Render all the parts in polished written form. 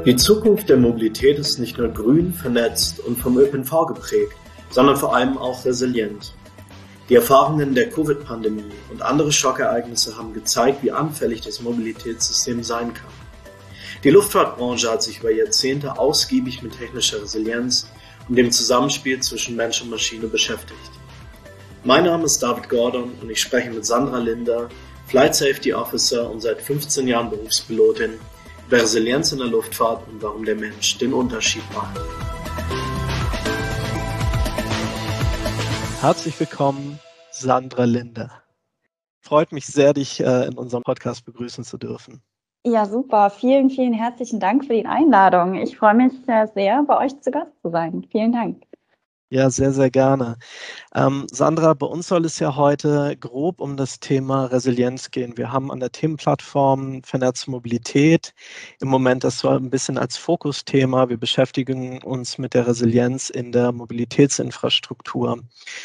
Die Zukunft der Mobilität ist nicht nur grün, vernetzt und vom ÖPNV geprägt, sondern vor allem auch resilient. Die Erfahrungen der Covid-Pandemie und andere Schockereignisse haben gezeigt, wie anfällig das Mobilitätssystem sein kann. Die Luftfahrtbranche hat sich über Jahrzehnte ausgiebig mit technischer Resilienz und dem Zusammenspiel zwischen Mensch und Maschine beschäftigt. Mein Name ist David Gordon und ich spreche mit Sandra Linder, Flight Safety Officer und seit 15 Jahren Berufspilotin, über Resilienz in der Luftfahrt und warum der Mensch den Unterschied macht. Herzlich willkommen, Sandra Linder. Freut mich sehr, dich in unserem Podcast begrüßen zu dürfen. Ja, super. Vielen, vielen herzlichen Dank für die Einladung. Ich freue mich sehr, bei euch zu Gast zu sein. Vielen Dank. Ja, sehr, sehr gerne. Sandra, bei uns soll es ja heute grob um das Thema Resilienz gehen. Wir haben an der Themenplattform Vernetzte Mobilität im Moment das so ein bisschen als Fokusthema. Wir beschäftigen uns mit der Resilienz in der Mobilitätsinfrastruktur.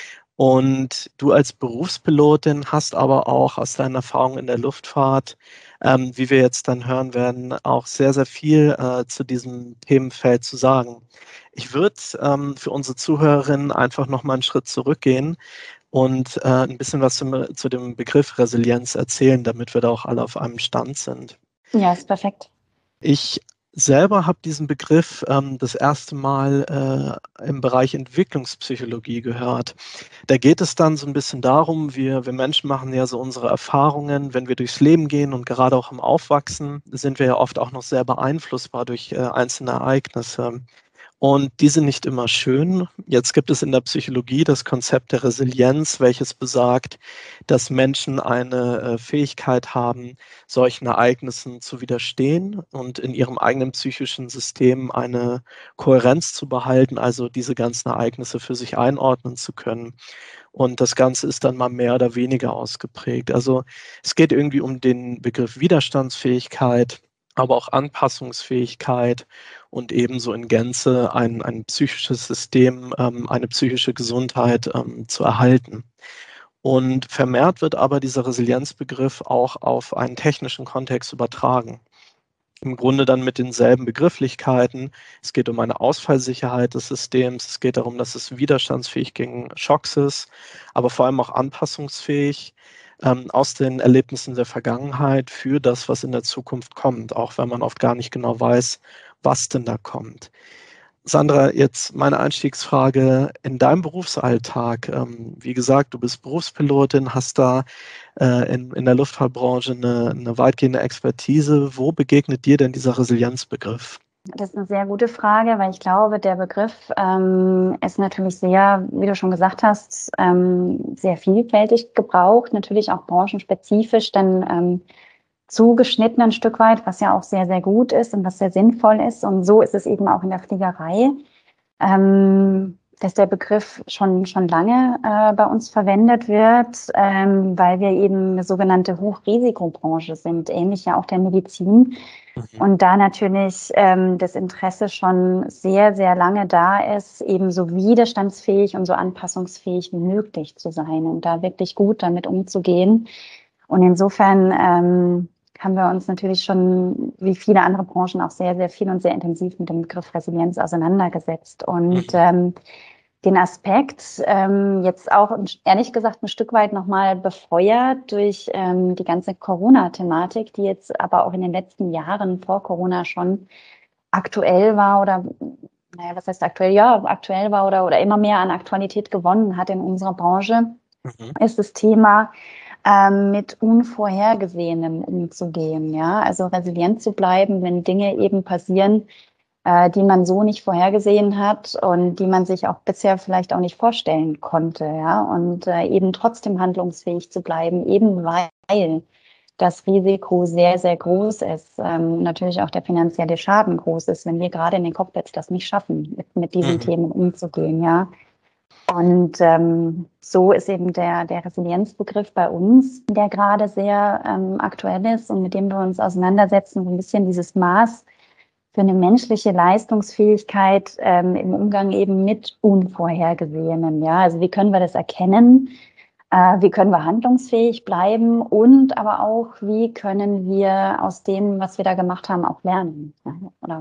Und du als Berufspilotin hast aber auch aus deiner Erfahrung in der Luftfahrt, wie wir jetzt dann hören werden, auch sehr, sehr viel zu diesem Themenfeld zu sagen. Ich würde für unsere Zuhörerinnen einfach nochmal einen Schritt zurückgehen und ein bisschen was zu dem Begriff Resilienz erzählen, damit wir da auch alle auf einem Stand sind. Ja, ist perfekt. Ich selber habe diesen Begriff das erste Mal im Bereich Entwicklungspsychologie gehört. Da geht es dann so ein bisschen darum, wir Menschen machen ja so unsere Erfahrungen, wenn wir durchs Leben gehen und gerade auch im Aufwachsen sind wir ja oft auch noch sehr beeinflussbar durch einzelne Ereignisse. Und die sind nicht immer schön. Jetzt gibt es in der Psychologie das Konzept der Resilienz, welches besagt, dass Menschen eine Fähigkeit haben, solchen Ereignissen zu widerstehen und in ihrem eigenen psychischen System eine Kohärenz zu behalten, also diese ganzen Ereignisse für sich einordnen zu können. Und das Ganze ist dann mal mehr oder weniger ausgeprägt. Also es geht irgendwie um den Begriff Widerstandsfähigkeit, aber auch Anpassungsfähigkeit und ebenso in Gänze ein psychisches System, eine psychische Gesundheit zu erhalten. Und vermehrt wird aber dieser Resilienzbegriff auch auf einen technischen Kontext übertragen. Im Grunde dann mit denselben Begrifflichkeiten. Es geht um eine Ausfallsicherheit des Systems. Es geht darum, dass es widerstandsfähig gegen Schocks ist, aber vor allem auch anpassungsfähig aus den Erlebnissen der Vergangenheit für das, was in der Zukunft kommt, auch wenn man oft gar nicht genau weiß, was denn da kommt. Sandra, jetzt meine Einstiegsfrage in deinem Berufsalltag. Wie gesagt, du bist Berufspilotin, hast da in der Luftfahrtbranche eine weitgehende Expertise. Wo begegnet dir denn dieser Resilienzbegriff? Das ist eine sehr gute Frage, weil ich glaube, der Begriff ist natürlich sehr, wie du schon gesagt hast, sehr vielfältig gebraucht, natürlich auch branchenspezifisch, dann zugeschnitten ein Stück weit, was ja auch sehr, sehr gut ist und was sehr sinnvoll ist. Und so ist es eben auch in der Fliegerei, dass der Begriff schon lange bei uns verwendet wird, weil wir eben eine sogenannte Hochrisikobranche sind, ähnlich ja auch der Medizin. Und da natürlich das Interesse schon sehr, sehr lange da ist, eben so widerstandsfähig und so anpassungsfähig wie möglich zu sein und da wirklich gut damit umzugehen. Und insofern haben wir uns natürlich schon, wie viele andere Branchen, auch sehr, sehr viel und sehr intensiv mit dem Begriff Resilienz auseinandergesetzt. Und den Aspekt jetzt auch, ehrlich gesagt, ein Stück weit nochmal befeuert durch die ganze Corona-Thematik, die jetzt aber auch in den letzten Jahren vor Corona schon aktuell war oder, naja, was heißt aktuell? Ja, aktuell war oder immer mehr an Aktualität gewonnen hat in unserer Branche, ist das Thema, mit Unvorhergesehenem umzugehen, ja, also resilient zu bleiben, wenn Dinge eben passieren, die man so nicht vorhergesehen hat und die man sich auch bisher vielleicht auch nicht vorstellen konnte, ja, und eben trotzdem handlungsfähig zu bleiben, eben weil das Risiko sehr, sehr groß ist, natürlich auch der finanzielle Schaden groß ist, wenn wir gerade in den Cockpits das nicht schaffen, mit diesen Themen umzugehen, ja. Und so ist eben der Resilienzbegriff bei uns, der gerade sehr aktuell ist und mit dem wir uns auseinandersetzen, so ein bisschen dieses Maß für eine menschliche Leistungsfähigkeit im Umgang eben mit Unvorhergesehenem. Ja, also wie können wir das erkennen? Wie können wir handlungsfähig bleiben? Und aber auch, wie können wir aus dem, was wir da gemacht haben, auch lernen? Ja? Oder auch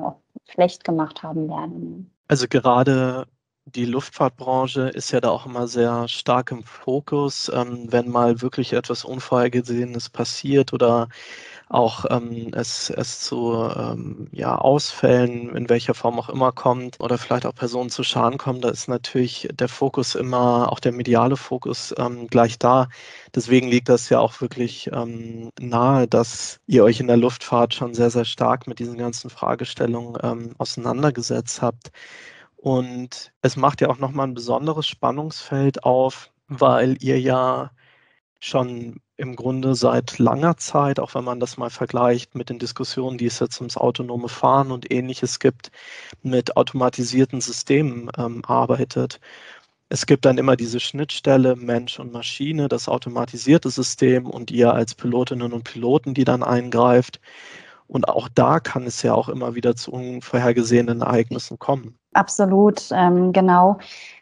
schlecht gemacht haben werden. Also gerade die Luftfahrtbranche ist ja da auch immer sehr stark im Fokus, wenn mal wirklich etwas Unvorhergesehenes passiert oder auch es zu Ausfällen in welcher Form auch immer kommt oder vielleicht auch Personen zu Schaden kommen, da ist natürlich der Fokus immer, auch der mediale Fokus gleich da. Deswegen liegt das ja auch wirklich nahe, dass ihr euch in der Luftfahrt schon sehr, sehr stark mit diesen ganzen Fragestellungen auseinandergesetzt habt. Und es macht ja auch nochmal ein besonderes Spannungsfeld auf, weil ihr ja schon im Grunde seit langer Zeit, auch wenn man das mal vergleicht mit den Diskussionen, die es jetzt ums autonome Fahren und Ähnliches gibt, mit automatisierten Systemen arbeitet. Es gibt dann immer diese Schnittstelle Mensch und Maschine, das automatisierte System und ihr als Pilotinnen und Piloten, die dann eingreift. Und auch da kann es ja auch immer wieder zu unvorhergesehenen Ereignissen kommen. Absolut, genau.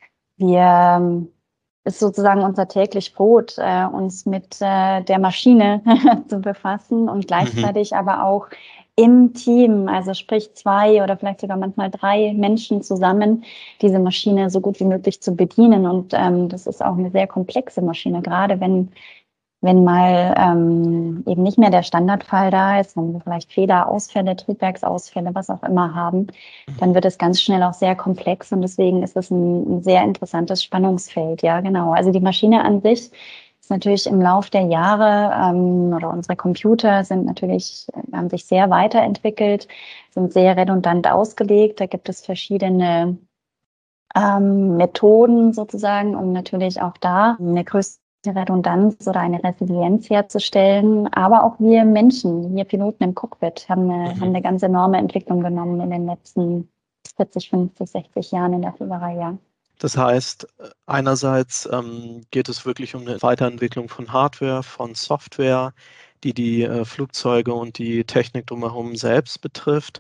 Wir ist sozusagen unser täglich Brot, uns mit der Maschine zu befassen und gleichzeitig aber auch im Team, also sprich 2 oder vielleicht sogar manchmal 3 Menschen zusammen, diese Maschine so gut wie möglich zu bedienen. Und das ist auch eine sehr komplexe Maschine, gerade wenn mal eben nicht mehr der Standardfall da ist, wenn wir vielleicht Fehler, Ausfälle, Triebwerksausfälle, was auch immer haben, dann wird es ganz schnell auch sehr komplex und deswegen ist es ein sehr interessantes Spannungsfeld. Ja, genau. Also die Maschine an sich ist natürlich im Lauf der Jahre oder unsere Computer haben sich sehr weiterentwickelt, sind sehr redundant ausgelegt. Da gibt es verschiedene Methoden sozusagen, um natürlich auch da eine größere Redundanz oder eine Resilienz herzustellen. Aber auch wir Menschen, wir Piloten im Cockpit haben eine ganz enorme Entwicklung genommen in den letzten 40, 50, 60 Jahren in der Fliegerei, ja. Das heißt, einerseits geht es wirklich um eine Weiterentwicklung von Hardware, von Software, die Flugzeuge und die Technik drumherum selbst betrifft.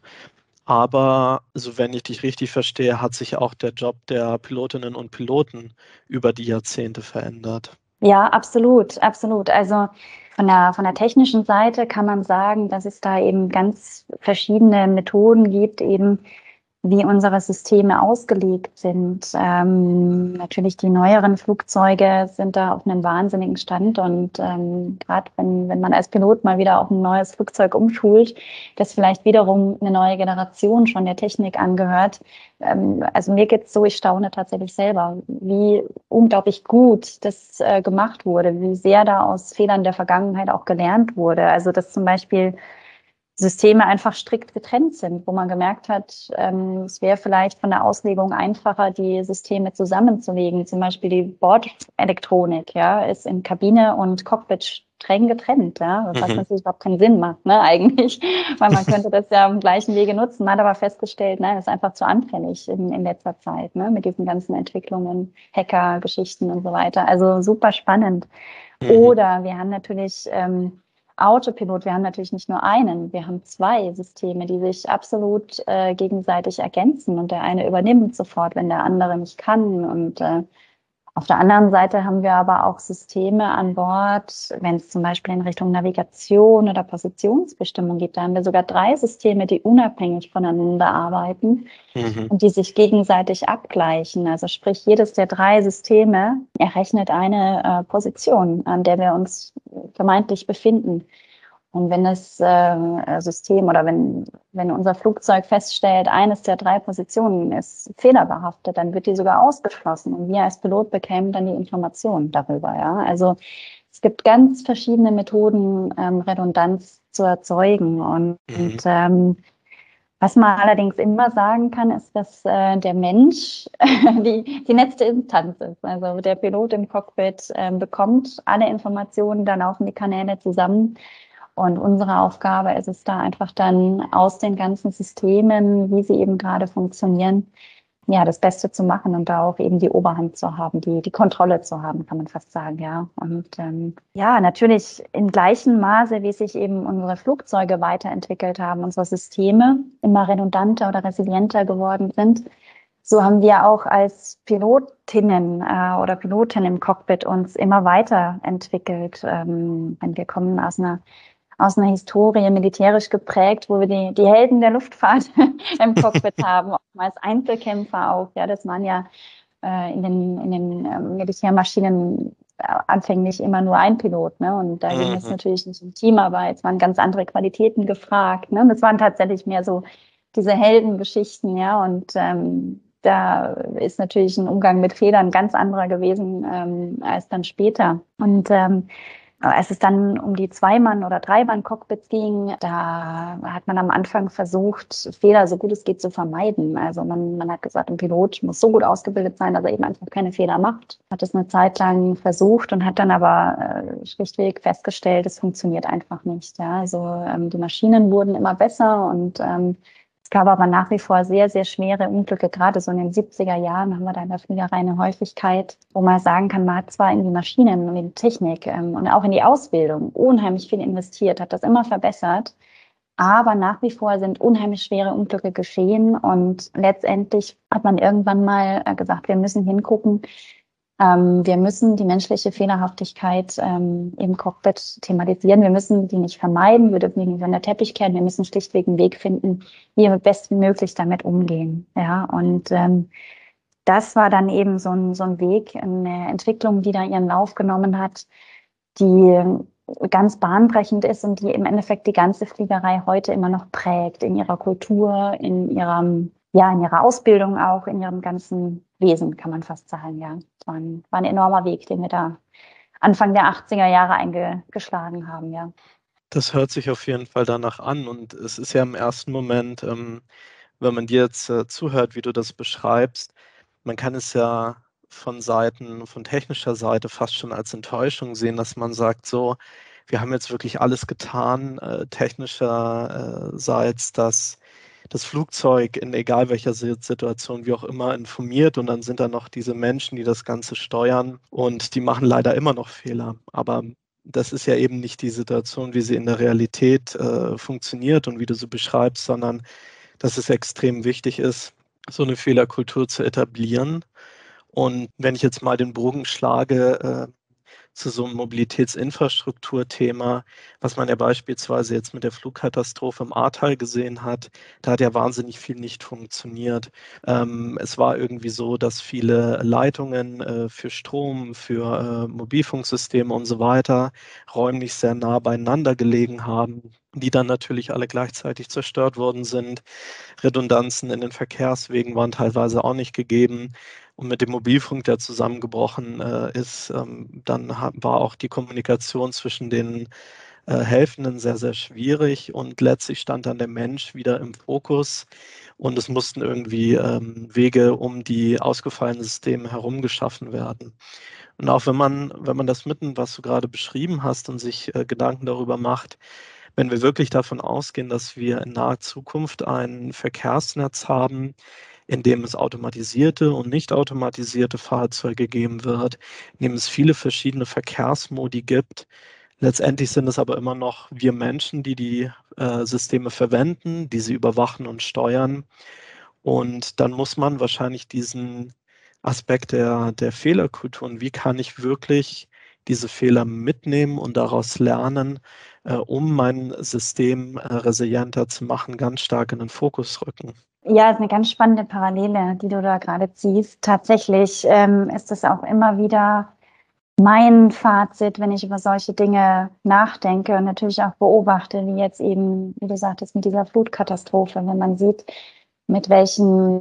Aber, so wenn ich dich richtig verstehe, hat sich auch der Job der Pilotinnen und Piloten über die Jahrzehnte verändert. Ja, absolut, absolut. Also von der technischen Seite kann man sagen, dass es da eben ganz verschiedene Methoden gibt, eben wie unsere Systeme ausgelegt sind. Natürlich die neueren Flugzeuge sind da auf einem wahnsinnigen Stand und gerade wenn man als Pilot mal wieder auf ein neues Flugzeug umschult, das vielleicht wiederum eine neue Generation schon der Technik angehört. Also mir geht's so, ich staune tatsächlich selber, wie unglaublich gut das gemacht wurde, wie sehr da aus Fehlern der Vergangenheit auch gelernt wurde. Also dass zum Beispiel Systeme einfach strikt getrennt sind, wo man gemerkt hat, es wäre vielleicht von der Auslegung einfacher, die Systeme zusammenzulegen. Zum Beispiel die Bordelektronik, ja, ist in Kabine und Cockpit streng getrennt, ja, was natürlich überhaupt keinen Sinn macht, ne, eigentlich, weil man könnte das ja im gleichen Wege nutzen. Man hat aber festgestellt, nein, das ist einfach zu anfällig in letzter Zeit, ne, mit diesen ganzen Entwicklungen, Hacker-Geschichten und so weiter. Also super spannend. Oder wir haben natürlich Autopilot, wir haben natürlich nicht nur einen, wir haben 2 Systeme, die sich absolut gegenseitig ergänzen und der eine übernimmt sofort, wenn der andere nicht kann. Und auf der anderen Seite haben wir aber auch Systeme an Bord, wenn es zum Beispiel in Richtung Navigation oder Positionsbestimmung geht, da haben wir sogar 3 Systeme, die unabhängig voneinander arbeiten und die sich gegenseitig abgleichen. Also sprich, jedes der 3 Systeme errechnet eine Position, an der wir uns vermeintlich befinden. Und wenn das System oder wenn unser Flugzeug feststellt, eines der 3 Positionen ist fehlerbehaftet, dann wird die sogar ausgeschlossen. Und wir als Pilot bekämen dann die Informationen darüber. Ja? Also es gibt ganz verschiedene Methoden, Redundanz zu erzeugen. Und was man allerdings immer sagen kann, ist, dass der Mensch die letzte Instanz ist. Also der Pilot im Cockpit bekommt alle Informationen, dann laufen die Kanäle zusammen. Und unsere Aufgabe ist es da einfach dann aus den ganzen Systemen, wie sie eben gerade funktionieren, ja, das Beste zu machen und da auch eben die Oberhand zu haben, die Kontrolle zu haben, kann man fast sagen, ja. Und ja, natürlich in gleichem Maße, wie sich eben unsere Flugzeuge weiterentwickelt haben, unsere Systeme immer redundanter oder resilienter geworden sind, so haben wir auch als Pilotinnen oder Pilotin im Cockpit uns immer weiterentwickelt. Wir kommen aus aus einer Historie militärisch geprägt, wo wir die Helden der Luftfahrt im Cockpit haben, oftmals Einzelkämpfer auch. Ja, das waren ja in den Militärmaschinen anfänglich immer nur ein Pilot, ne? Und da ging es natürlich nicht um Teamarbeit, es waren ganz andere Qualitäten gefragt, ne? Das waren tatsächlich mehr so diese Heldengeschichten, ja, und da ist natürlich ein Umgang mit Fehlern ganz anderer gewesen als dann später. Und als es dann um die Zweimann- oder Dreimann-Cockpits ging, da hat man am Anfang versucht, Fehler so gut es geht zu vermeiden. Also man hat gesagt, ein Pilot muss so gut ausgebildet sein, dass er eben einfach keine Fehler macht. Hat es eine Zeit lang versucht und hat dann aber schlichtweg festgestellt, es funktioniert einfach nicht. Ja? Also die Maschinen wurden immer besser und es gab aber nach wie vor sehr, sehr schwere Unglücke. Gerade so in den 70er Jahren haben wir da in der Fliegerei eine Häufigkeit, wo man sagen kann, man hat zwar in die Maschinen und in die Technik und auch in die Ausbildung unheimlich viel investiert, hat das immer verbessert, aber nach wie vor sind unheimlich schwere Unglücke geschehen und letztendlich hat man irgendwann mal gesagt, wir müssen hingucken, wir müssen die menschliche Fehlerhaftigkeit im Cockpit thematisieren. Wir müssen die nicht vermeiden. Wir dürfen die nicht unter den Teppich kehren. Wir müssen schlichtweg einen Weg finden, wie wir bestmöglich damit umgehen. Ja, und das war dann eben so ein Weg, eine Entwicklung, die da ihren Lauf genommen hat, die ganz bahnbrechend ist und die im Endeffekt die ganze Fliegerei heute immer noch prägt in ihrer Kultur, in ihrer Ausbildung auch, in ihrem ganzen Wesen, kann man fast sagen, ja. Es war ein enormer Weg, den wir da Anfang der 80er Jahre eingeschlagen haben, ja. Das hört sich auf jeden Fall danach an und es ist ja im ersten Moment, wenn man dir jetzt zuhört, wie du das beschreibst, man kann es ja von technischer Seite fast schon als Enttäuschung sehen, dass man sagt, so, wir haben jetzt wirklich alles getan, technischerseits, dass das Flugzeug in egal welcher Situation wie auch immer informiert und dann sind da noch diese Menschen, die das Ganze steuern und die machen leider immer noch Fehler. Aber das ist ja eben nicht die Situation, wie sie in der Realität funktioniert und wie du sie beschreibst, sondern dass es extrem wichtig ist, so eine Fehlerkultur zu etablieren. Und wenn ich jetzt mal den Bogen schlage zu so einem Mobilitätsinfrastrukturthema, was man ja beispielsweise jetzt mit der Flugkatastrophe im Ahrtal gesehen hat, da hat ja wahnsinnig viel nicht funktioniert. Es war irgendwie so, dass viele Leitungen für Strom, für Mobilfunksysteme und so weiter räumlich sehr nah beieinander gelegen haben, die dann natürlich alle gleichzeitig zerstört worden sind. Redundanzen in den Verkehrswegen waren teilweise auch nicht gegeben. Und mit dem Mobilfunk, der zusammengebrochen ist, dann war auch die Kommunikation zwischen den Helfenden sehr, sehr schwierig. Und letztlich stand dann der Mensch wieder im Fokus. Und es mussten irgendwie Wege um die ausgefallenen Systeme herum geschaffen werden. Und auch wenn man das mitten, was du gerade beschrieben hast und sich Gedanken darüber macht, wenn wir wirklich davon ausgehen, dass wir in naher Zukunft ein Verkehrsnetz haben, in dem es automatisierte und nicht automatisierte Fahrzeuge geben wird, in dem es viele verschiedene Verkehrsmodi gibt. Letztendlich sind es aber immer noch wir Menschen, die Systeme verwenden, die sie überwachen und steuern. Und dann muss man wahrscheinlich diesen Aspekt der Fehlerkultur und wie kann ich wirklich diese Fehler mitnehmen und daraus lernen, um mein System resilienter zu machen, ganz stark in den Fokus rücken. Ja, ist eine ganz spannende Parallele, die du da gerade ziehst. Tatsächlich ist es auch immer wieder mein Fazit, wenn ich über solche Dinge nachdenke und natürlich auch beobachte, wie jetzt eben, wie du sagtest, mit dieser Flutkatastrophe, wenn man sieht, mit welchen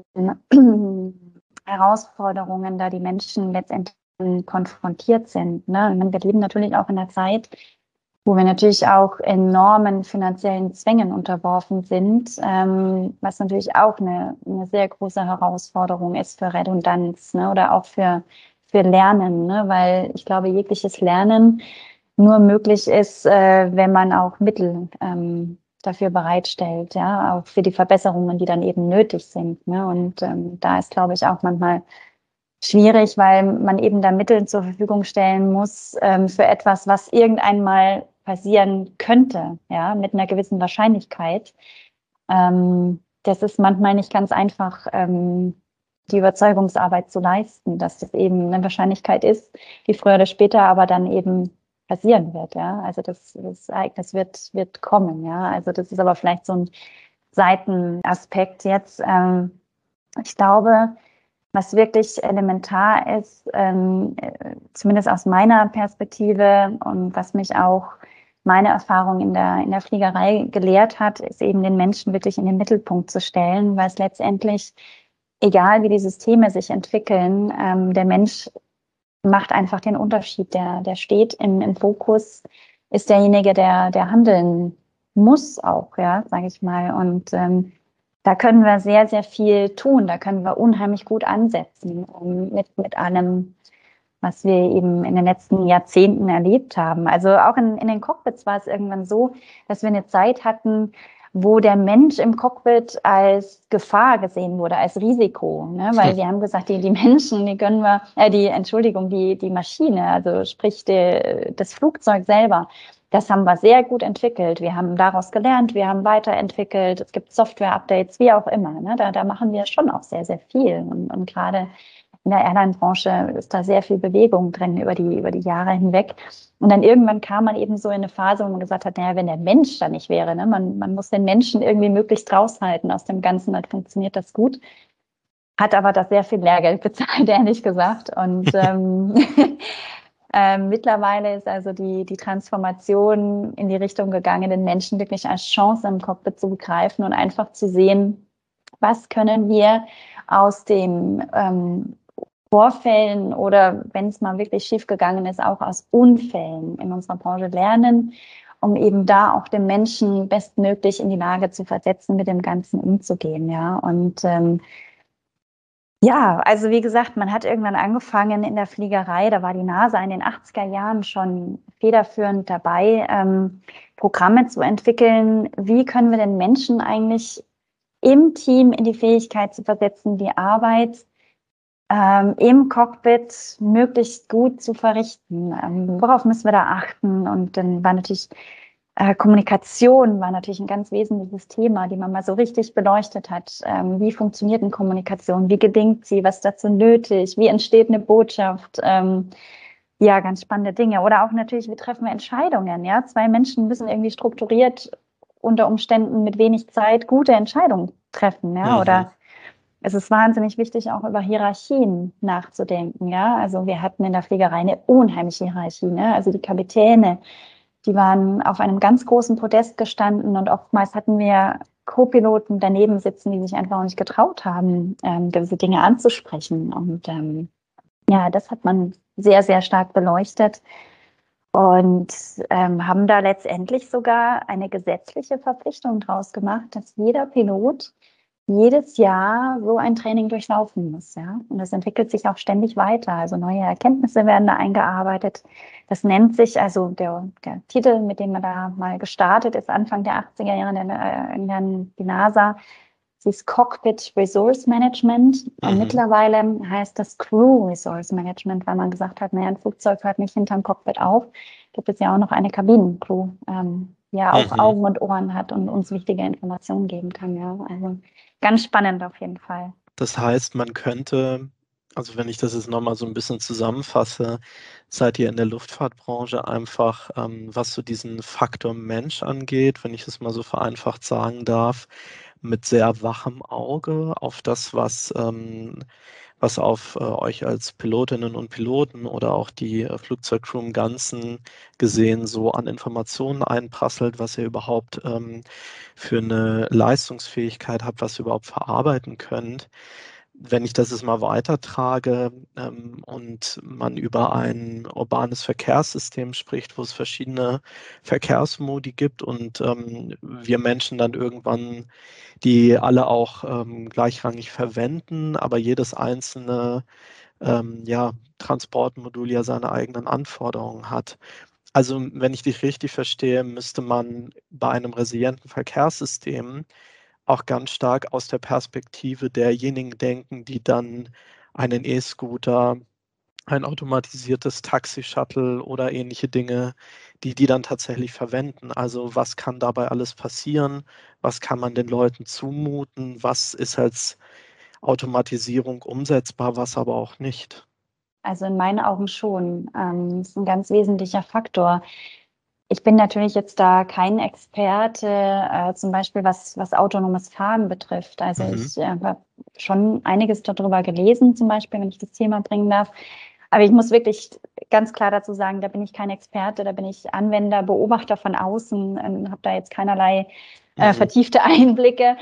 Herausforderungen da die Menschen letztendlich konfrontiert sind. Ne? Wir leben natürlich auch in einer Zeit, wo wir natürlich auch enormen finanziellen Zwängen unterworfen sind, was natürlich auch eine sehr große Herausforderung ist für Redundanz, ne? Oder auch für Lernen, ne? Weil ich glaube, jegliches Lernen nur möglich ist, wenn man auch Mittel dafür bereitstellt, ja, auch für die Verbesserungen, die dann eben nötig sind. Ne? Und da ist, glaube ich, auch manchmal schwierig, weil man eben da Mittel zur Verfügung stellen muss für etwas, was irgendeinmal passieren könnte, ja, mit einer gewissen Wahrscheinlichkeit. Das ist manchmal nicht ganz einfach, die Überzeugungsarbeit zu leisten, dass das eben eine Wahrscheinlichkeit ist, die früher oder später aber dann eben passieren wird, ja. Also das Ereignis wird kommen, ja. Also das ist aber vielleicht so ein Seitenaspekt jetzt. Ich glaube, was wirklich elementar ist, zumindest aus meiner Perspektive und was mich auch meine Erfahrung in der Fliegerei gelehrt hat, ist eben den Menschen wirklich in den Mittelpunkt zu stellen, weil es letztendlich, egal wie die Systeme sich entwickeln, der Mensch macht einfach den Unterschied. Der steht im Fokus, ist derjenige, der handeln muss auch, ja, sage ich mal. Und da können wir sehr, sehr viel tun. Da können wir unheimlich gut ansetzen mit allem, was wir eben in den letzten Jahrzehnten erlebt haben. Also auch in den Cockpits war es irgendwann so, dass wir eine Zeit hatten, wo der Mensch im Cockpit als Gefahr gesehen wurde, als Risiko, ne? Weil wir haben gesagt, die Menschen, die können wir, die Maschine, also sprich das Flugzeug selber, das haben wir sehr gut entwickelt. Wir haben daraus gelernt, wir haben weiterentwickelt, es gibt Software-Updates, wie auch immer, ne? Da machen wir schon auch sehr, sehr viel und gerade in der Airline-Branche ist da sehr viel Bewegung drin über die Jahre hinweg. Und dann irgendwann kam man eben so in eine Phase, wo man gesagt hat, naja, wenn der Mensch da nicht wäre, ne, man muss den Menschen irgendwie möglichst raushalten aus dem Ganzen, dann funktioniert das gut. Hat aber das sehr viel Lehrgeld bezahlt, ehrlich gesagt. Und mittlerweile ist also die Transformation in die Richtung gegangen, den Menschen wirklich als Chance im Cockpit zu begreifen und einfach zu sehen, was können wir aus dem Vorfällen oder wenn es mal wirklich schief gegangen ist, auch aus Unfällen in unserer Branche lernen, um eben da auch den Menschen bestmöglich in die Lage zu versetzen, mit dem Ganzen umzugehen, ja. Und ja, also wie gesagt, man hat irgendwann angefangen in der Fliegerei, da war die NASA in den 80er Jahren schon federführend dabei, Programme zu entwickeln. Wie können wir den Menschen eigentlich im Team in die Fähigkeit zu versetzen, die Arbeit im Cockpit möglichst gut zu verrichten? Worauf müssen wir da achten? Und dann war natürlich Kommunikation war natürlich ein ganz wesentliches Thema, die man mal so richtig beleuchtet hat. Wie funktioniert eine Kommunikation? Wie gelingt sie? Was ist dazu nötig? Wie entsteht eine Botschaft? Ja, ganz spannende Dinge. Oder auch natürlich, wie treffen wir Entscheidungen? Ja, zwei Menschen müssen irgendwie strukturiert unter Umständen mit wenig Zeit gute Entscheidungen treffen. Ja, oder es ist wahnsinnig wichtig, auch über Hierarchien nachzudenken. Ja, also wir hatten in der Fliegerei eine unheimliche Hierarchie. Ne? Also die Kapitäne, die waren auf einem ganz großen Podest gestanden und oftmals hatten wir Co-Piloten daneben sitzen, die sich einfach auch nicht getraut haben, gewisse Dinge anzusprechen. Und ja, das hat man sehr, sehr stark beleuchtet und haben da letztendlich sogar eine gesetzliche Verpflichtung draus gemacht, dass jeder Pilot jedes Jahr so ein Training durchlaufen muss, ja. Und das entwickelt sich auch ständig weiter. Also neue Erkenntnisse werden da eingearbeitet. Das nennt sich, also der Titel, mit dem man da mal gestartet ist, Anfang der 80er Jahre die NASA, das ist Cockpit Resource Management. Und mittlerweile heißt das Crew Resource Management, weil man gesagt hat, naja, ein Flugzeug hört nicht hinterm Cockpit auf. Gibt es ja auch noch eine Kabinencrew, die ja auch Augen und Ohren hat und uns wichtige Informationen geben kann, ja. Also ganz spannend auf jeden Fall. Das heißt, man könnte, also wenn ich das jetzt nochmal so ein bisschen zusammenfasse, seid ihr in der Luftfahrtbranche einfach, was so diesen Faktor Mensch angeht, wenn ich das mal so vereinfacht sagen darf, mit sehr wachem Auge auf das, was auf euch als Pilotinnen und Piloten oder auch die Flugzeugcrew im Ganzen gesehen so an Informationen einprasselt, was ihr überhaupt für eine Leistungsfähigkeit habt, was ihr überhaupt verarbeiten könnt. Wenn ich das jetzt mal weitertrage und man über ein urbanes Verkehrssystem spricht, wo es verschiedene Verkehrsmodi gibt und wir Menschen dann irgendwann die alle auch gleichrangig verwenden, aber jedes einzelne Transportmodul ja seine eigenen Anforderungen hat. Also wenn ich dich richtig verstehe, müsste man bei einem resilienten Verkehrssystem auch ganz stark aus der Perspektive derjenigen denken, die dann einen E-Scooter, ein automatisiertes Taxi-Shuttle oder ähnliche Dinge, die dann tatsächlich verwenden. Also was kann dabei alles passieren? Was kann man den Leuten zumuten? Was ist als Automatisierung umsetzbar, was aber auch nicht? Also in meinen Augen schon. Das ist ein ganz wesentlicher Faktor. Ich bin natürlich jetzt da kein Experte, zum Beispiel was autonomes Fahren betrifft. Also ich habe schon einiges darüber gelesen, zum Beispiel, wenn ich das Thema bringen darf. Aber ich muss wirklich ganz klar dazu sagen, da bin ich kein Experte, da bin ich Anwender, Beobachter von außen, habe da jetzt keinerlei vertiefte Einblicke.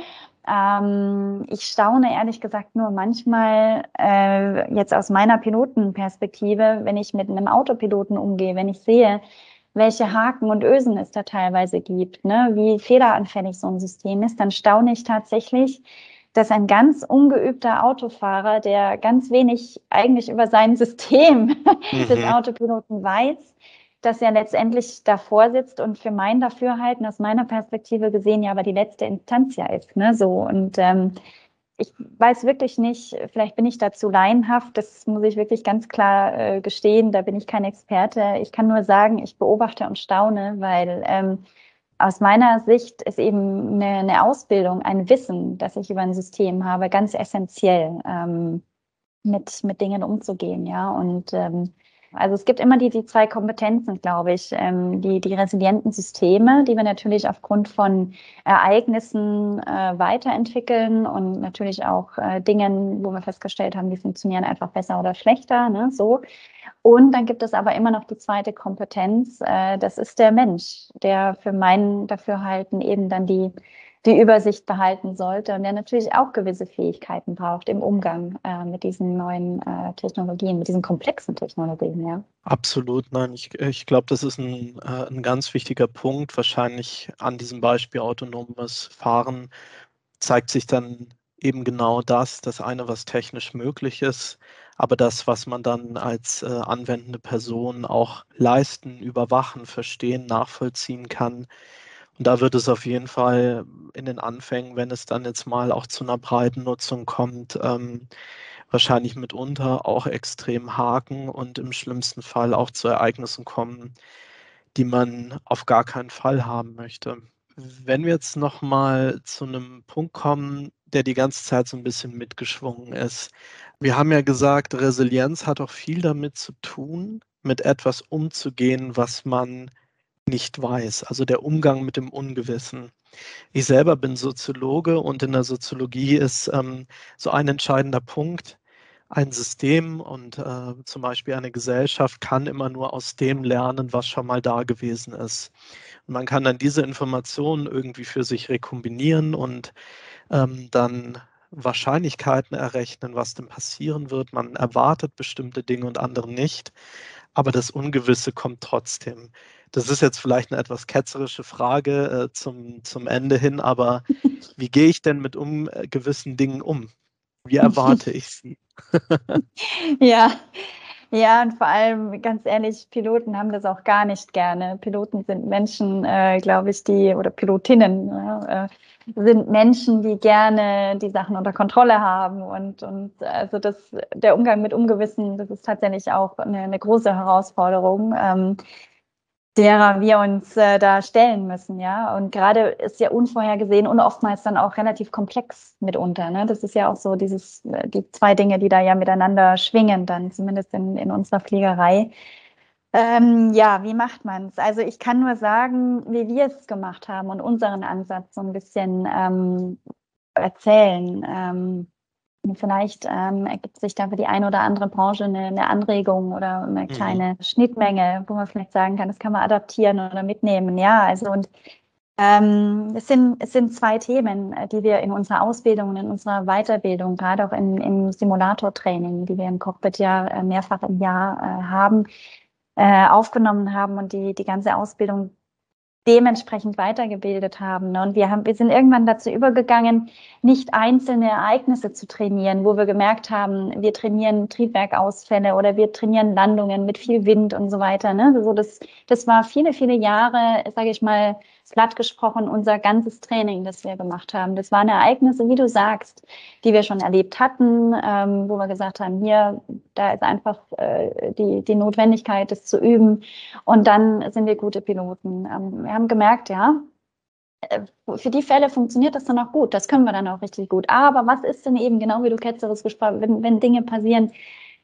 Ich staune ehrlich gesagt nur manchmal jetzt aus meiner Pilotenperspektive, wenn ich mit einem Autopiloten umgehe, wenn ich sehe, welche Haken und Ösen es da teilweise gibt, ne, wie fehleranfällig so ein System ist, dann staune ich tatsächlich, dass ein ganz ungeübter Autofahrer, der ganz wenig eigentlich über sein System des Autopiloten weiß, dass er letztendlich davor sitzt und für mein Dafürhalten aus meiner Perspektive gesehen ja aber die letzte Instanz ja ist, ne, so. Und ich weiß wirklich nicht, vielleicht bin ich dazu laienhaft, das muss ich wirklich ganz klar gestehen, da bin ich kein Experte. Ich kann nur sagen, ich beobachte und staune, weil aus meiner Sicht ist eben eine Ausbildung, ein Wissen, das ich über ein System habe, ganz essentiell, mit Dingen umzugehen, ja. Und also es gibt immer die zwei Kompetenzen, glaube ich, die resilienten Systeme, die wir natürlich aufgrund von Ereignissen weiterentwickeln und natürlich auch Dingen, wo wir festgestellt haben, die funktionieren einfach besser oder schlechter, ne, so. Und dann gibt es aber immer noch die zweite Kompetenz, das ist der Mensch, der für mein Dafürhalten eben dann die Übersicht behalten sollte und der natürlich auch gewisse Fähigkeiten braucht im Umgang mit diesen neuen Technologien, mit diesen komplexen Technologien, ja. Absolut, nein, ich glaube, das ist ein ganz wichtiger Punkt. Wahrscheinlich an diesem Beispiel autonomes Fahren zeigt sich dann eben genau das eine, was technisch möglich ist, aber das, was man dann als anwendende Person auch leisten, überwachen, verstehen, nachvollziehen kann. Und da wird es auf jeden Fall in den Anfängen, wenn es dann jetzt mal auch zu einer breiten Nutzung kommt, wahrscheinlich mitunter auch extrem haken und im schlimmsten Fall auch zu Ereignissen kommen, die man auf gar keinen Fall haben möchte. Wenn wir jetzt noch mal zu einem Punkt kommen, der die ganze Zeit so ein bisschen mitgeschwungen ist. Wir haben ja gesagt, Resilienz hat auch viel damit zu tun, mit etwas umzugehen, was man nicht weiß, also der Umgang mit dem Ungewissen. Ich selber bin Soziologe und in der Soziologie ist so ein entscheidender Punkt, ein System und zum Beispiel eine Gesellschaft kann immer nur aus dem lernen, was schon mal da gewesen ist. Und man kann dann diese Informationen irgendwie für sich rekombinieren und dann Wahrscheinlichkeiten errechnen, was denn passieren wird. Man erwartet bestimmte Dinge und andere nicht, aber das Ungewisse kommt trotzdem. Das ist jetzt vielleicht eine etwas ketzerische Frage zum Ende hin, aber wie gehe ich denn mit gewissen Dingen um? Wie erwarte ich sie? Ja, ja, und vor allem, ganz ehrlich, Piloten haben das auch gar nicht gerne. Piloten sind Menschen, glaube ich, oder Pilotinnen, sind Menschen, die gerne die Sachen unter Kontrolle haben. Und also der Umgang mit Ungewissen, das ist tatsächlich auch eine große Herausforderung, derer wir uns da stellen müssen, ja. Und gerade ist ja unvorhergesehen und oftmals dann auch relativ komplex mitunter, ne? Das ist ja auch so die zwei Dinge, die da ja miteinander schwingen, dann zumindest in unserer Fliegerei. Ja, wie macht man es? Also ich kann nur sagen, wie wir es gemacht haben und unseren Ansatz so ein bisschen erzählen. Vielleicht ergibt sich da für die eine oder andere Branche eine Anregung oder eine kleine Schnittmenge, wo man vielleicht sagen kann, das kann man adaptieren oder mitnehmen. Ja, also und es sind zwei Themen, die wir in unserer Ausbildung und in unserer Weiterbildung, gerade auch im Simulatortraining, die wir im Cockpit ja mehrfach im Jahr haben, aufgenommen haben und die ganze Ausbildung dementsprechend weitergebildet haben. Ne? Und wir sind irgendwann dazu übergegangen, nicht einzelne Ereignisse zu trainieren, wo wir gemerkt haben, wir trainieren Triebwerkausfälle oder wir trainieren Landungen mit viel Wind und so weiter. Ne? Also das war viele, viele Jahre, sage ich mal, platt gesprochen, unser ganzes Training, das wir gemacht haben. Das waren Ereignisse, wie du sagst, die wir schon erlebt hatten, wo wir gesagt haben, da ist einfach die Notwendigkeit, das zu üben. Und dann sind wir gute Piloten. Wir haben gemerkt, ja, für die Fälle funktioniert das dann auch gut. Das können wir dann auch richtig gut. Aber was ist denn eben, genau wie du ketzerisch gesprochen, wenn Dinge passieren,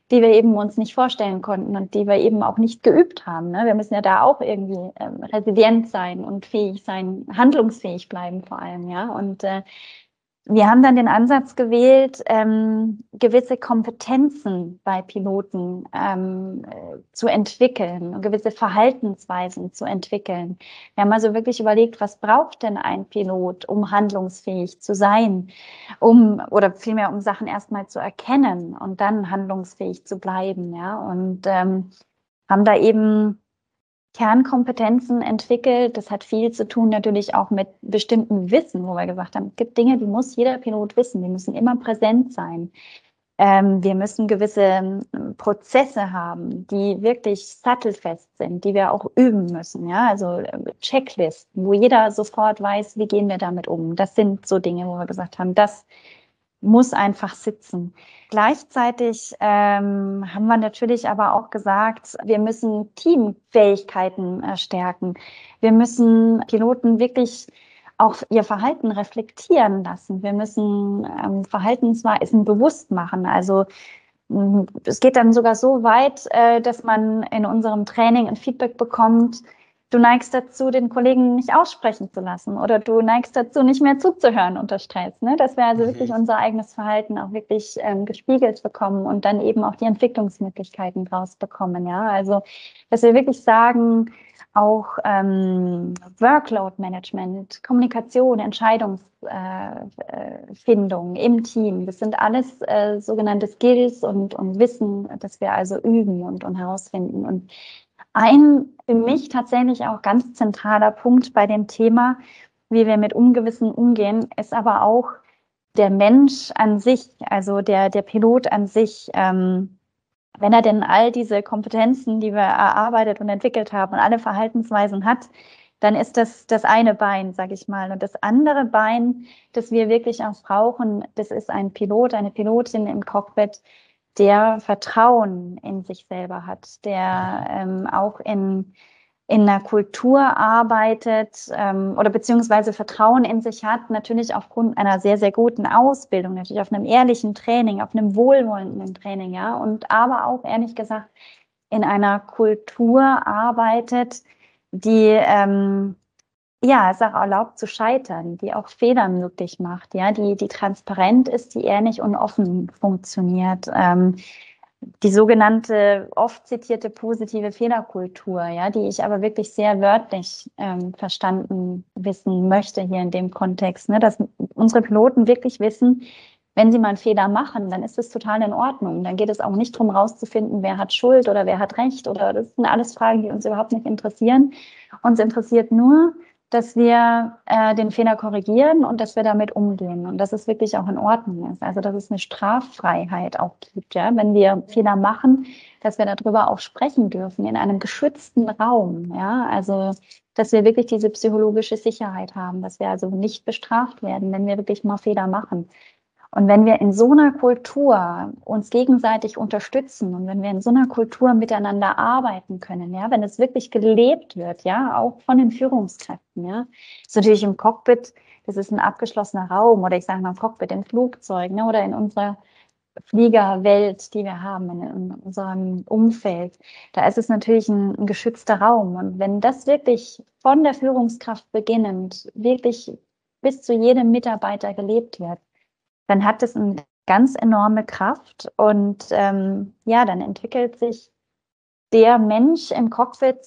die wir eben uns nicht vorstellen konnten und die wir eben auch nicht geübt haben. Ne? Wir müssen ja da auch irgendwie resilient sein und fähig sein, handlungsfähig bleiben vor allem, ja. Und wir haben dann den Ansatz gewählt, gewisse Kompetenzen bei Piloten zu entwickeln, gewisse Verhaltensweisen zu entwickeln. Wir haben also wirklich überlegt, was braucht denn ein Pilot, um handlungsfähig zu sein, oder vielmehr um Sachen erstmal zu erkennen und dann handlungsfähig zu bleiben, ja. Und haben da eben Kernkompetenzen entwickelt. Das hat viel zu tun natürlich auch mit bestimmten Wissen, wo wir gesagt haben, es gibt Dinge, die muss jeder Pilot wissen, die müssen immer präsent sein. Wir müssen gewisse Prozesse haben, die wirklich sattelfest sind, die wir auch üben müssen. Ja, also Checklisten, wo jeder sofort weiß, wie gehen wir damit um. Das sind so Dinge, wo wir gesagt haben, das muss einfach sitzen. Gleichzeitig haben wir natürlich aber auch gesagt, wir müssen Teamfähigkeiten stärken. Wir müssen Piloten wirklich auch ihr Verhalten reflektieren lassen. Wir müssen Verhaltensweisen bewusst machen. Also es geht dann sogar so weit, dass man in unserem Training ein Feedback bekommt, du neigst dazu, den Kollegen nicht aussprechen zu lassen oder du neigst dazu, nicht mehr zuzuhören unter Stress. Ne? Dass wir also wirklich unser eigenes Verhalten auch wirklich gespiegelt bekommen und dann eben auch die Entwicklungsmöglichkeiten draus bekommen. Ja? Also, dass wir wirklich sagen, auch Workload-Management, Kommunikation, Entscheidungsfindung im Team, das sind alles sogenannte Skills und Wissen, das wir also üben und herausfinden. Und ein für mich tatsächlich auch ganz zentraler Punkt bei dem Thema, wie wir mit Ungewissen umgehen, ist aber auch der Mensch an sich, also der Pilot an sich. Wenn er denn all diese Kompetenzen, die wir erarbeitet und entwickelt haben und alle Verhaltensweisen hat, dann ist das eine Bein, sage ich mal. Und das andere Bein, das wir wirklich auch brauchen, das ist ein Pilot, eine Pilotin im Cockpit, der Vertrauen in sich selber hat, der auch in einer Kultur arbeitet oder beziehungsweise Vertrauen in sich hat, natürlich aufgrund einer sehr, sehr guten Ausbildung, natürlich auf einem ehrlichen Training, auf einem wohlwollenden Training, ja, und aber auch, ehrlich gesagt, in einer Kultur arbeitet, die ja, es auch erlaubt zu scheitern, die auch Fehler möglich macht, ja, die transparent ist, die ehrlich und offen funktioniert. Die sogenannte oft zitierte positive Fehlerkultur, ja, die ich aber wirklich sehr wörtlich verstanden wissen möchte hier in dem Kontext, ne, dass unsere Piloten wirklich wissen, wenn sie mal einen Fehler machen, dann ist es total in Ordnung. Dann geht es auch nicht darum, rauszufinden, wer hat Schuld oder wer hat Recht oder das sind alles Fragen, die uns überhaupt nicht interessieren. Uns interessiert nur, dass wir den Fehler korrigieren und dass wir damit umgehen und dass es wirklich auch in Ordnung ist. Also dass es eine Straffreiheit auch gibt, ja, wenn wir Fehler machen, dass wir darüber auch sprechen dürfen in einem geschützten Raum, ja, also dass wir wirklich diese psychologische Sicherheit haben, dass wir also nicht bestraft werden, wenn wir wirklich mal Fehler machen. Und wenn wir in so einer Kultur uns gegenseitig unterstützen und wenn wir in so einer Kultur miteinander arbeiten können, ja, wenn es wirklich gelebt wird, ja, auch von den Führungskräften, ja, ist natürlich im Cockpit, das ist ein abgeschlossener Raum oder ich sage mal im Cockpit, im Flugzeug, ne, oder in unserer Fliegerwelt, die wir haben, in unserem Umfeld, da ist es natürlich ein geschützter Raum. Und wenn das wirklich von der Führungskraft beginnend, wirklich bis zu jedem Mitarbeiter gelebt wird, dann hat es eine ganz enorme Kraft und ja, dann entwickelt sich der Mensch im Cockpit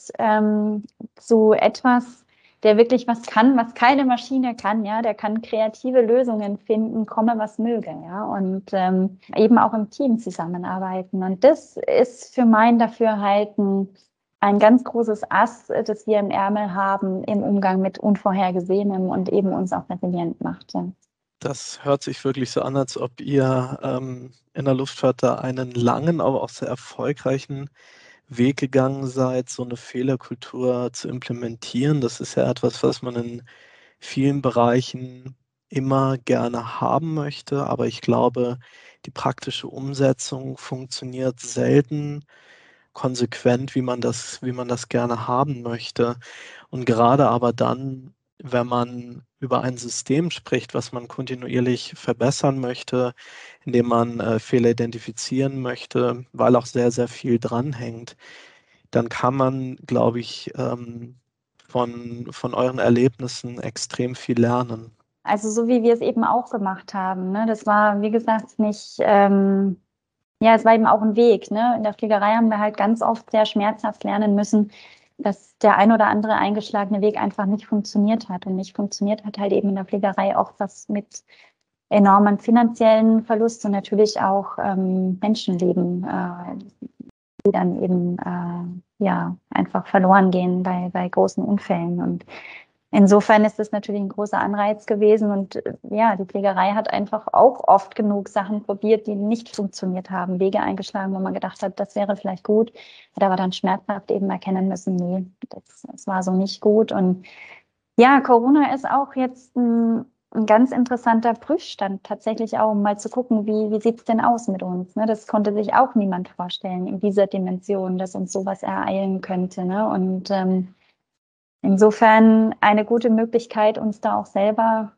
zu etwas, der wirklich was kann, was keine Maschine kann, ja, der kann kreative Lösungen finden, komme was möge, ja, und eben auch im Team zusammenarbeiten. Und das ist für mein Dafürhalten ein ganz großes Ass, das wir im Ärmel haben im Umgang mit Unvorhergesehenem und eben uns auch resilient macht. Ja. Das hört sich wirklich so an, als ob ihr in der Luftfahrt da einen langen, aber auch sehr erfolgreichen Weg gegangen seid, so eine Fehlerkultur zu implementieren. Das ist ja etwas, was man in vielen Bereichen immer gerne haben möchte, aber ich glaube, die praktische Umsetzung funktioniert selten konsequent, wie man das gerne haben möchte. Und gerade aber dann wenn man über ein System spricht, was man kontinuierlich verbessern möchte, indem man Fehler identifizieren möchte, weil auch sehr, sehr viel dranhängt, dann kann man, glaube ich, von euren Erlebnissen extrem viel lernen. Also so wie wir es eben auch gemacht haben, ne? Das war, wie gesagt, nicht, es war eben auch ein Weg, ne? In der Fliegerei haben wir halt ganz oft sehr schmerzhaft lernen müssen, dass der ein oder andere eingeschlagene Weg einfach nicht funktioniert hat. Und nicht funktioniert hat halt eben in der Fliegerei auch was mit enormen finanziellen Verlust und natürlich auch Menschenleben, die dann eben einfach verloren gehen bei großen Unfällen. Und insofern ist es natürlich ein großer Anreiz gewesen. Und die Fliegerei hat einfach auch oft genug Sachen probiert, die nicht funktioniert haben. Wege eingeschlagen, wo man gedacht hat, das wäre vielleicht gut. Hat aber dann schmerzhaft eben erkennen müssen, nee, das war so nicht gut. Und ja, Corona ist auch jetzt ein ganz interessanter Prüfstand, tatsächlich auch, um mal zu gucken, wie sieht es denn aus mit uns. Ne? Das konnte sich auch niemand vorstellen in dieser Dimension, dass uns sowas ereilen könnte. Ne? Und insofern eine gute Möglichkeit, uns da auch selber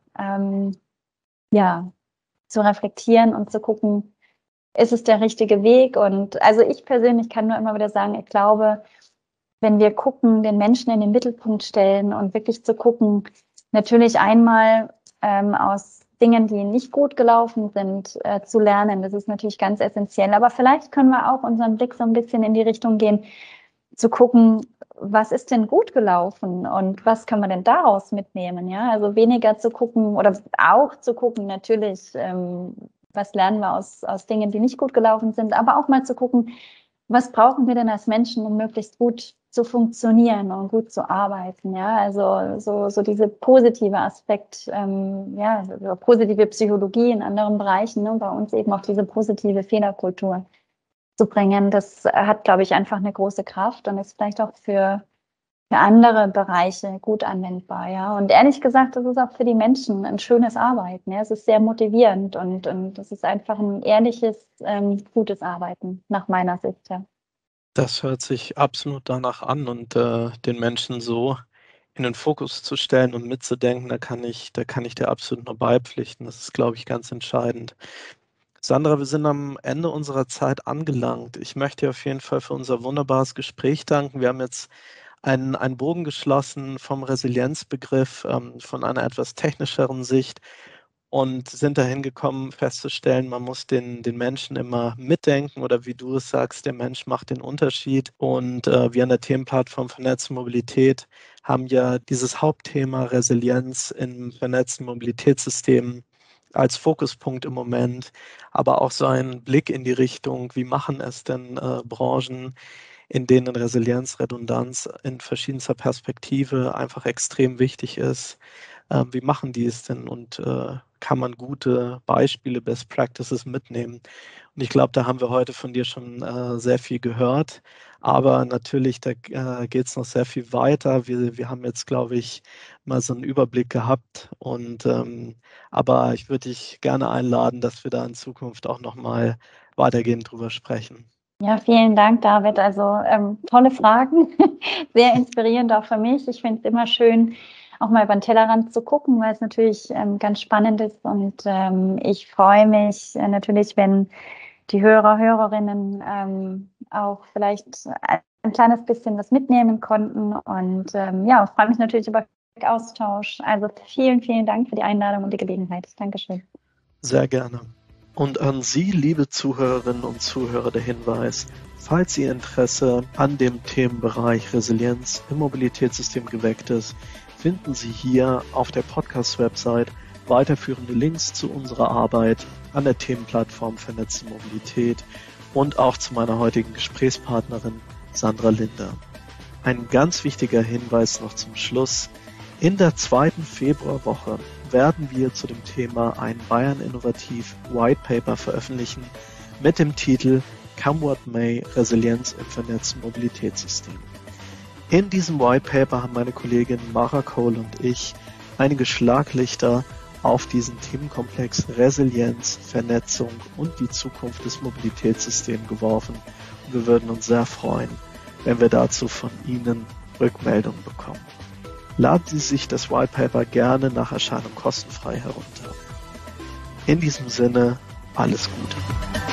zu reflektieren und zu gucken, ist es der richtige Weg? Und also ich persönlich kann nur immer wieder sagen, ich glaube, wenn wir gucken, den Menschen in den Mittelpunkt stellen und wirklich zu gucken, natürlich einmal aus Dingen, die nicht gut gelaufen sind, zu lernen. Das ist natürlich ganz essentiell. Aber vielleicht können wir auch unseren Blick so ein bisschen in die Richtung gehen, zu gucken, was ist denn gut gelaufen und was können wir denn daraus mitnehmen? Ja, also weniger zu gucken oder auch zu gucken, natürlich, was lernen wir aus Dingen, die nicht gut gelaufen sind, aber auch mal zu gucken, was brauchen wir denn als Menschen, um möglichst gut zu funktionieren und gut zu arbeiten, ja, also so diese positive Aspekt, so positive Psychologie in anderen Bereichen, ne, bei uns eben auch diese positive Fehlerkultur zu bringen, das hat, glaube ich, einfach eine große Kraft und ist vielleicht auch für andere Bereiche gut anwendbar, ja, und ehrlich gesagt, das ist auch für die Menschen ein schönes Arbeiten, ja, es ist sehr motivierend und das ist einfach ein ehrliches, gutes Arbeiten, nach meiner Sicht, ja. Das hört sich absolut danach an und den Menschen so in den Fokus zu stellen und mitzudenken, da kann ich dir absolut nur beipflichten. Das ist, glaube ich, ganz entscheidend. Sandra, wir sind am Ende unserer Zeit angelangt. Ich möchte dir auf jeden Fall für unser wunderbares Gespräch danken. Wir haben jetzt einen Bogen geschlossen vom Resilienzbegriff, von einer etwas technischeren Sicht und sind dahin gekommen, festzustellen, man muss den Menschen immer mitdenken oder wie du es sagst, der Mensch macht den Unterschied. Und wir an der Themenplattform Vernetzte Mobilität haben ja dieses Hauptthema Resilienz im vernetzten Mobilitätssystem als Fokuspunkt im Moment, aber auch so einen Blick in die Richtung, wie machen es denn Branchen, in denen Resilienz, Redundanz in verschiedenster Perspektive einfach extrem wichtig ist. Wie machen die es denn und kann man gute Beispiele, Best Practices mitnehmen? Und ich glaube, da haben wir heute von dir schon sehr viel gehört, aber natürlich, da geht es noch sehr viel weiter. Wir haben jetzt, glaube ich, mal so einen Überblick gehabt und aber ich würde dich gerne einladen, dass wir da in Zukunft auch nochmal weitergehend drüber sprechen. Ja, vielen Dank, David. Also tolle Fragen, sehr inspirierend auch für mich. Ich finde es immer schön, auch mal über den Tellerrand zu gucken, weil es natürlich ganz spannend ist. Und ich freue mich natürlich, wenn die Hörerinnen auch vielleicht ein kleines bisschen was mitnehmen konnten. Und freue mich natürlich über Austausch. Also vielen, vielen Dank für die Einladung und die Gelegenheit. Dankeschön. Sehr gerne. Und an Sie, liebe Zuhörerinnen und Zuhörer, der Hinweis, falls Ihr Interesse an dem Themenbereich Resilienz im Mobilitätssystem geweckt ist, finden Sie hier auf der Podcast-Website weiterführende Links zu unserer Arbeit an der Themenplattform Vernetzte Mobilität und auch zu meiner heutigen Gesprächspartnerin Sandra Linder. Ein ganz wichtiger Hinweis noch zum Schluss. In der 2. Februarwoche werden wir zu dem Thema ein Bayern Innovativ White Paper veröffentlichen mit dem Titel Come What May, Resilienz im vernetzten Mobilitätssystem. In diesem White Paper haben meine Kollegin Mara Cole und ich einige Schlaglichter auf diesen Themenkomplex Resilienz, Vernetzung und die Zukunft des Mobilitätssystems geworfen und wir würden uns sehr freuen, wenn wir dazu von Ihnen Rückmeldungen bekommen. laden Sie sich das White Paper gerne nach Erscheinung kostenfrei herunter. In diesem Sinne, alles Gute.